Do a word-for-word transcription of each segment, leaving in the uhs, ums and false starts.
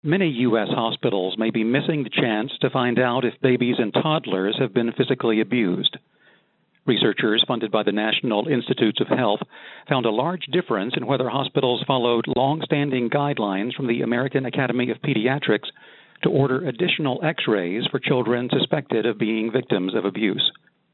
Many U S hospitals may be missing the chance to find out if babies and toddlers have been physically abused. Researchers funded by the National Institutes of Health found a large difference in whether hospitals followed long-standing guidelines from the American Academy of Pediatrics to order additional X-rays for children suspected of being victims of abuse.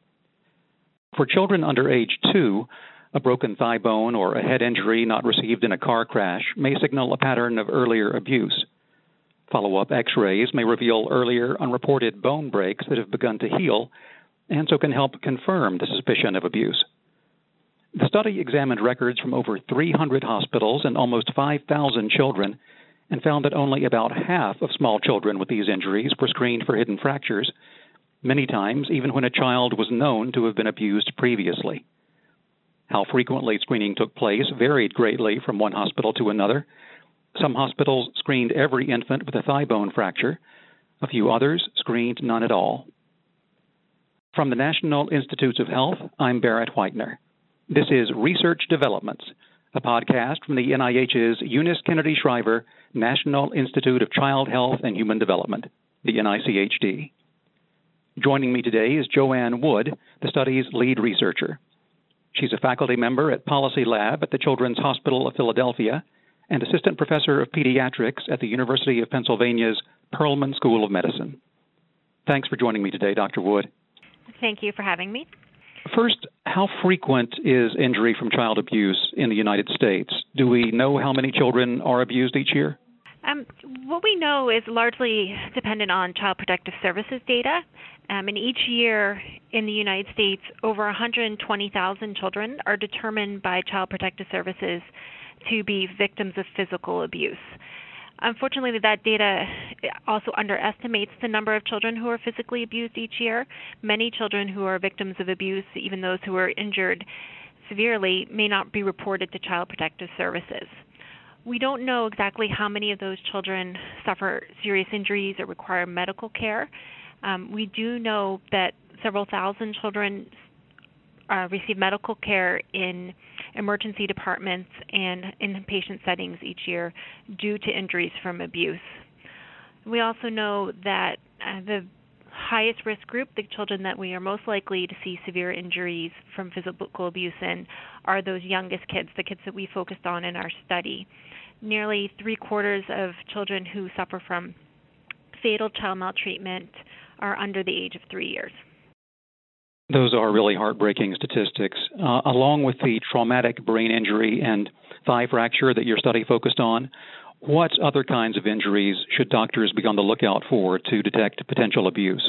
For children under age two, a broken thigh bone or a head injury not received in a car crash may signal a pattern of earlier abuse. Follow-up X-rays may reveal earlier unreported bone breaks that have begun to heal and so can help confirm the suspicion of abuse. The study examined records from over three hundred hospitals and almost five thousand children and found that only about half of small children with these injuries were screened for hidden fractures, many times even when a child was known to have been abused previously. How frequently screening took place varied greatly from one hospital to another. Some hospitals screened every infant with a thigh bone fracture. A few others screened none at all. From the National Institutes of Health, I'm Barrett Whitener. This is Research Developments, a podcast from the N I H's Eunice Kennedy Shriver National Institute of Child Health and Human Development, the N I C H D. Joining me today is Joanne Wood, the study's lead researcher. She's a faculty member at Policy Lab at the Children's Hospital of Philadelphia and assistant professor of pediatrics at the University of Pennsylvania's Perelman School of Medicine. Thanks for joining me today, Doctor Wood. Thank you for having me. First, how frequent is injury from child abuse in the United States? Do we know how many children are abused each year? Um, what we know is largely dependent on Child Protective Services data. Um, and each year in the United States, over one hundred twenty thousand children are determined by Child Protective Services to be victims of physical abuse. Unfortunately, that data also underestimates the number of children who are physically abused each year. Many children who are victims of abuse, even those who are injured severely, may not be reported to Child Protective Services. We don't know exactly how many of those children suffer serious injuries or require medical care. Um, we do know that several thousand children uh, receive medical care in emergency departments and inpatient settings each year due to injuries from abuse. We also know that uh, the highest risk group, the children that we are most likely to see severe injuries from physical abuse in, are those youngest kids, the kids that we focused on in our study. Nearly three quarters of children who suffer from fatal child maltreatment are under the age of three years. Those are really heartbreaking statistics. Uh, along with the traumatic brain injury and thigh fracture that your study focused on, what other kinds of injuries should doctors be on the lookout for to detect potential abuse?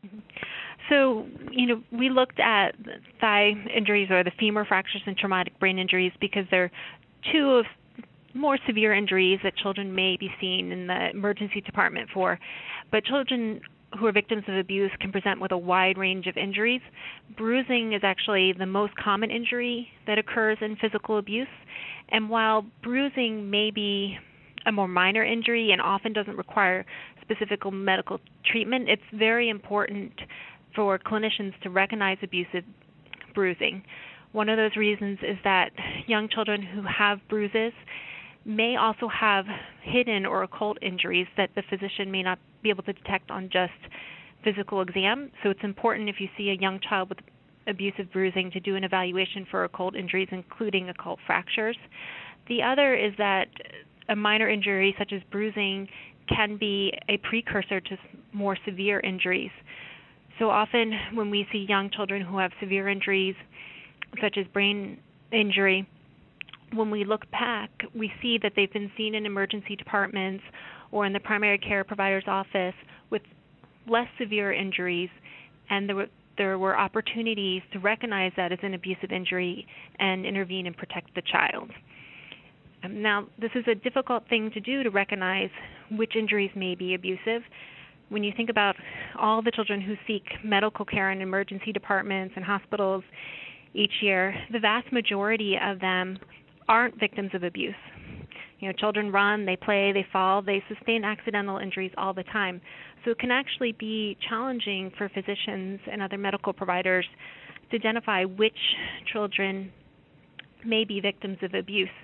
So, you know, we looked at thigh injuries or the femur fractures and traumatic brain injuries because they're two of more severe injuries that children may be seen in the emergency department for. But children who are victims of abuse can present with a wide range of injuries. Bruising is actually the most common injury that occurs in physical abuse. And while bruising may be a more minor injury and often doesn't require specific medical treatment, it's very important for clinicians to recognize abusive bruising. One of those reasons is that young children who have bruises may also have hidden or occult injuries that the physician may not be able to detect on just physical exam. So it's important if you see a young child with abusive bruising to do an evaluation for occult injuries, including occult fractures. The other is that a minor injury such as bruising can be a precursor to more severe injuries. So often when we see young children who have severe injuries, such as brain injury, when we look back, we see that they've been seen in emergency departments or in the primary care provider's office with less severe injuries, and there were, there were opportunities to recognize that as an abusive injury and intervene and protect the child. Um, now, this is a difficult thing to do, to recognize which injuries may be abusive. When you think about all the children who seek medical care in emergency departments and hospitals each year, the vast majority of them aren't victims of abuse. You know, children run, they play, they fall, they sustain accidental injuries all the time. So it can actually be challenging for physicians and other medical providers to identify which children may be victims of abuse.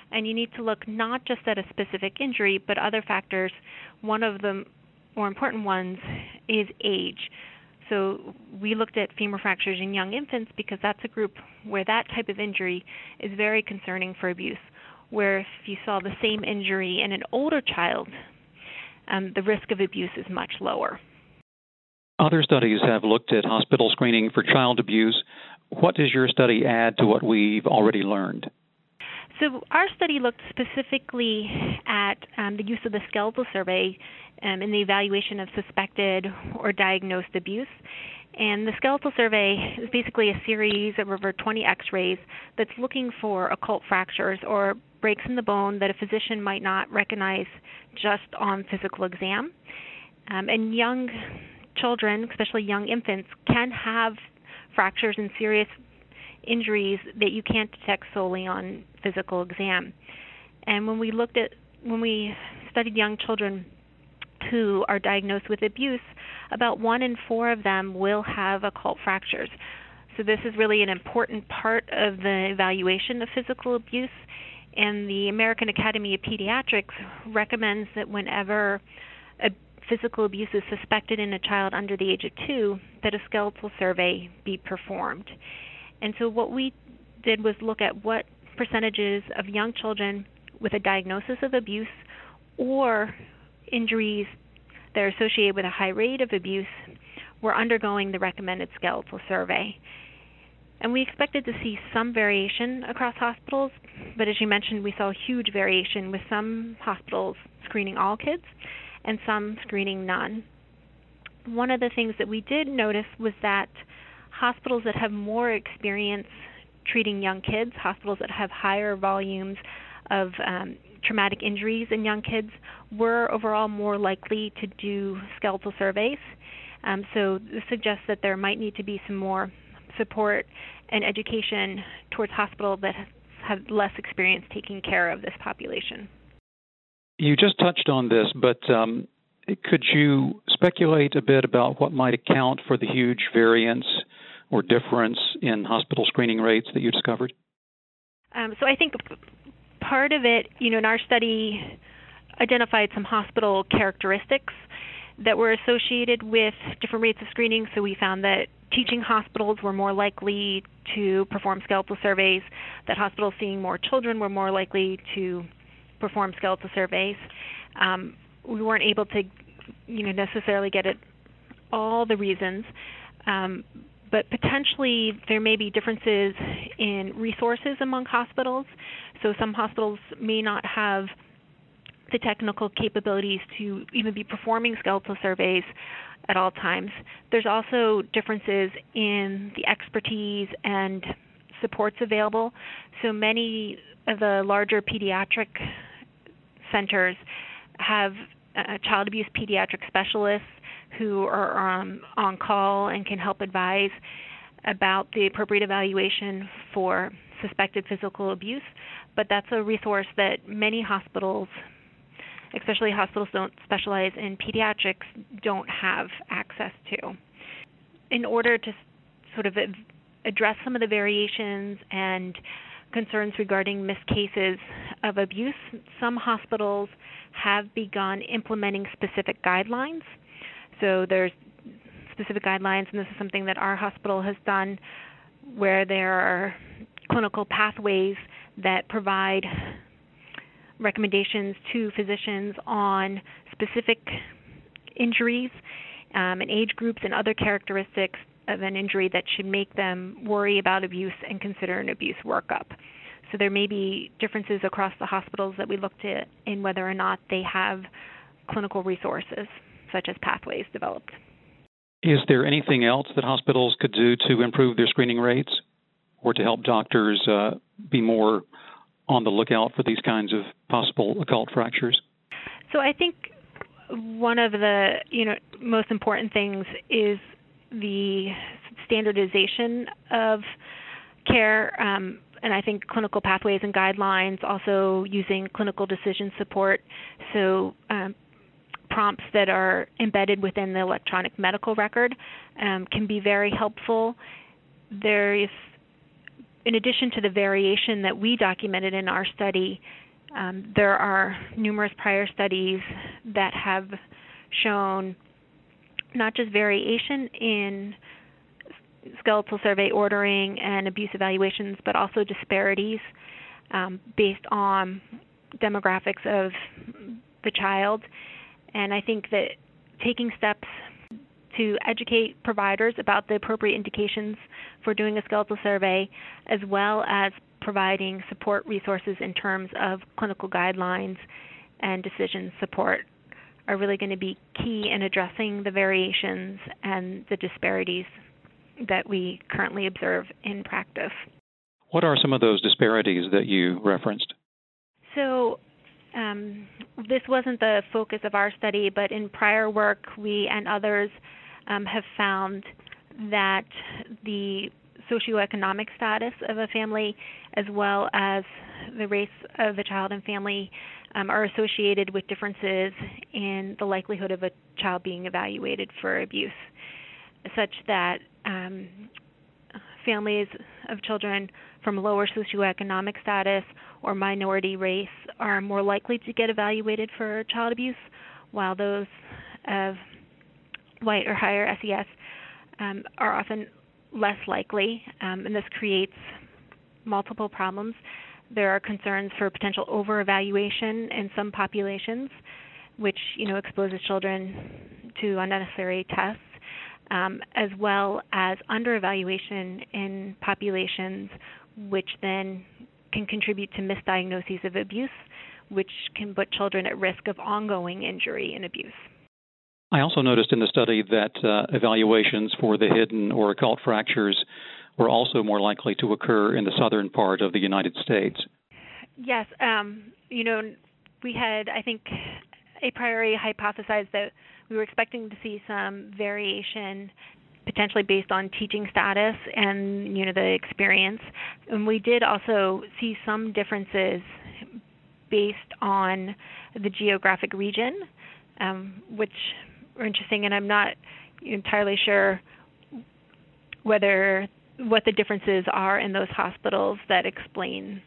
And you need to look not just at a specific injury, but other factors. One of the more important ones is age. So we looked at femur fractures in young infants because that's a group where that type of injury is very concerning for abuse, where if you saw the same injury in an older child, um, the risk of abuse is much lower. Other studies have looked at hospital screening for child abuse. What does your study add to what we've already learned? So our study looked specifically at um, the use of the skeletal survey um, in the evaluation of suspected or diagnosed abuse. And the skeletal survey is basically a series of over twenty x-rays that's looking for occult fractures or breaks in the bone that a physician might not recognize just on physical exam. Um, and young children, especially young infants, can have fractures and serious injuries that you can't detect solely on physical exam. And when we looked at, when we studied young children who are diagnosed with abuse, about one in four of them will have occult fractures. So this is really an important part of the evaluation of physical abuse. And the American Academy of Pediatrics recommends that whenever a physical abuse is suspected in a child under the age of two, that a skeletal survey be performed. And so what we did was look at what percentages of young children with a diagnosis of abuse or injuries that are associated with a high rate of abuse were undergoing the recommended skeletal survey. And we expected to see some variation across hospitals, but as you mentioned, we saw huge variation with some hospitals screening all kids and some screening none. One of the things that we did notice was that hospitals that have more experience treating young kids, hospitals that have higher volumes of um, traumatic injuries in young kids, were overall more likely to do skeletal surveys. Um, so this suggests that there might need to be some more support and education towards hospitals that have less experience taking care of this population. You just touched on this, but um, could you speculate a bit about what might account for the huge variance or difference in hospital screening rates that you discovered? Um, so I think part of it, you know, in our study identified some hospital characteristics that were associated with different rates of screening. So we found that teaching hospitals were more likely to perform skeletal surveys, that hospitals seeing more children were more likely to perform skeletal surveys. Um, we weren't able to, you know, necessarily get at all the reasons, um, but potentially there may be differences in resources among hospitals. So some hospitals may not have the technical capabilities to even be performing skeletal surveys at all times. There's also differences in the expertise and supports available. So many of the larger pediatric centers have uh, child abuse pediatric specialists who are um, on call and can help advise about the appropriate evaluation for suspected physical abuse. But that's a resource that many hospitals, especially hospitals that don't specialize in pediatrics, don't have access to. In order to sort of address some of the variations and concerns regarding missed cases of abuse, some hospitals have begun implementing specific guidelines. So there's specific guidelines, and this is something that our hospital has done, where there are clinical pathways that provide recommendations to physicians on specific injuries um, and age groups and other characteristics of an injury that should make them worry about abuse and consider an abuse workup. So there may be differences across the hospitals that we looked at in whether or not they have clinical resources, such as pathways developed. Is there anything else that hospitals could do to improve their screening rates or to help doctors uh, be more on the lookout for these kinds of possible occult fractures? So I think one of the you know most important things is the standardization of care, um, and I think clinical pathways and guidelines, also using clinical decision support, so um, prompts that are embedded within the electronic medical record um, can be very helpful. There is in addition to the variation that we documented in our study, um, there are numerous prior studies that have shown not just variation in skeletal survey ordering and abuse evaluations, but also disparities um, based on demographics of the child. And I think that taking steps to educate providers about the appropriate indications for doing a skeletal survey, as well as providing support resources in terms of clinical guidelines and decision support, are really going to be key in addressing the variations and the disparities that we currently observe in practice. What are some of those disparities that you referenced? So um, this wasn't the focus of our study, but in prior work, we and others um, have found that the socioeconomic status of a family, as well as the race of the child and family, um, are associated with differences in the likelihood of a child being evaluated for abuse, such that um, families of children from lower socioeconomic status or minority race are more likely to get evaluated for child abuse, while those of white or higher S E S um, are often less likely, um, and this creates multiple problems. There are concerns for potential over-evaluation in some populations, which you know exposes children to unnecessary tests, um, as well as under-evaluation in populations, which then can contribute to misdiagnoses of abuse, which can put children at risk of ongoing injury and abuse. I also noticed in the study that uh, evaluations for the hidden or occult fractures were also more likely to occur in the southern part of the United States. Yes. Um, you know, we had, I think, a priori hypothesized that we were expecting to see some variation potentially based on teaching status and, you know, the experience. And we did also see some differences based on the geographic region, um, which are interesting, and I'm not entirely sure whether what the differences are in those hospitals that explain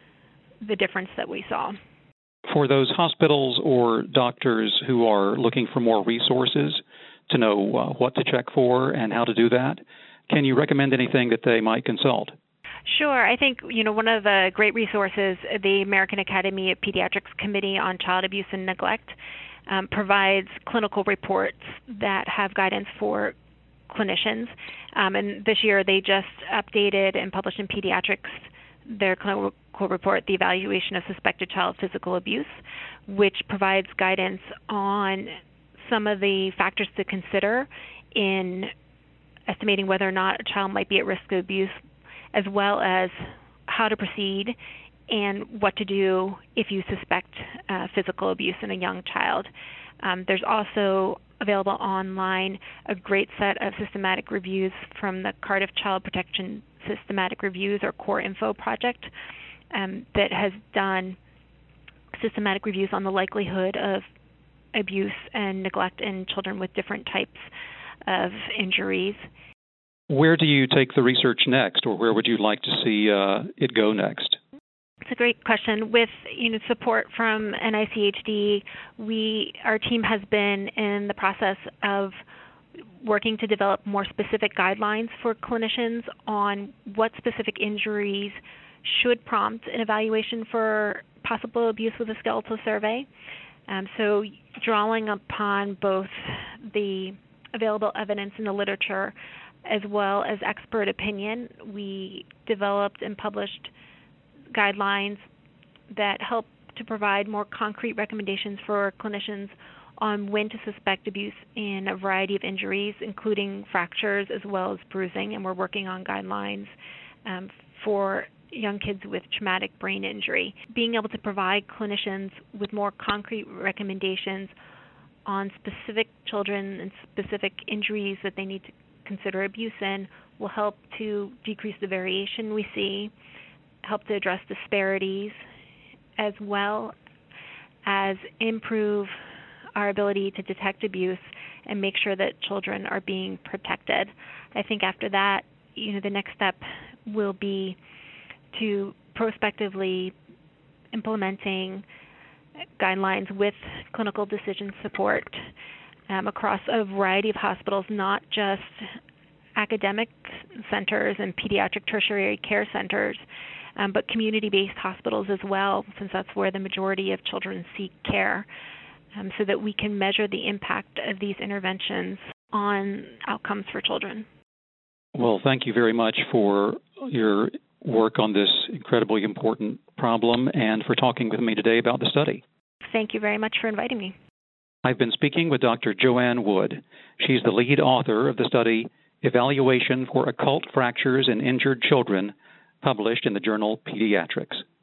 the difference that we saw. For those hospitals or doctors who are looking for more resources to know uh, what to check for and how to do that, can you recommend anything that they might consult? Sure. I think, you know, one of the great resources, the American Academy of Pediatrics Committee on Child Abuse and Neglect, um, provides clinical reports that have guidance for clinicians. Um, and this year they just updated and published in Pediatrics their clinical report, The Evaluation of Suspected Child Physical Abuse, which provides guidance on some of the factors to consider in estimating whether or not a child might be at risk of abuse, as well as how to proceed and what to do if you suspect uh, physical abuse in a young child. Um, there's also available online a great set of systematic reviews from the Cardiff Child Protection Systematic Reviews, or Core Info project, um, that has done systematic reviews on the likelihood of abuse and neglect in children with different types of injuries. Where do you take the research next, or where would you like to see uh, it go next? It's a great question. With you know support from N I C H D, we our team has been in the process of working to develop more specific guidelines for clinicians on what specific injuries should prompt an evaluation for possible abuse with a skeletal survey. Um, so drawing upon both the available evidence in the literature as well as expert opinion, we developed and published guidelines that help to provide more concrete recommendations for clinicians on when to suspect abuse in a variety of injuries, including fractures as well as bruising, and we're working on guidelines um, for young kids with traumatic brain injury. Being able to provide clinicians with more concrete recommendations on specific children and specific injuries that they need to consider abuse in will help to decrease the variation we see, help to address disparities, as well as improve our ability to detect abuse and make sure that children are being protected. I think after that, you know, the next step will be to prospectively implementing guidelines with clinical decision support um, across a variety of hospitals, not just academic centers and pediatric tertiary care centers, um, but community-based hospitals as well, since that's where the majority of children seek care, um, so that we can measure the impact of these interventions on outcomes for children. Well, thank you very much for your work on this incredibly important problem and for talking with me today about the study. Thank you very much for inviting me. I've been speaking with Doctor Joanne Wood. She's the lead author of the study Evaluation for Occult Fractures in Injured Children, published in the journal Pediatrics.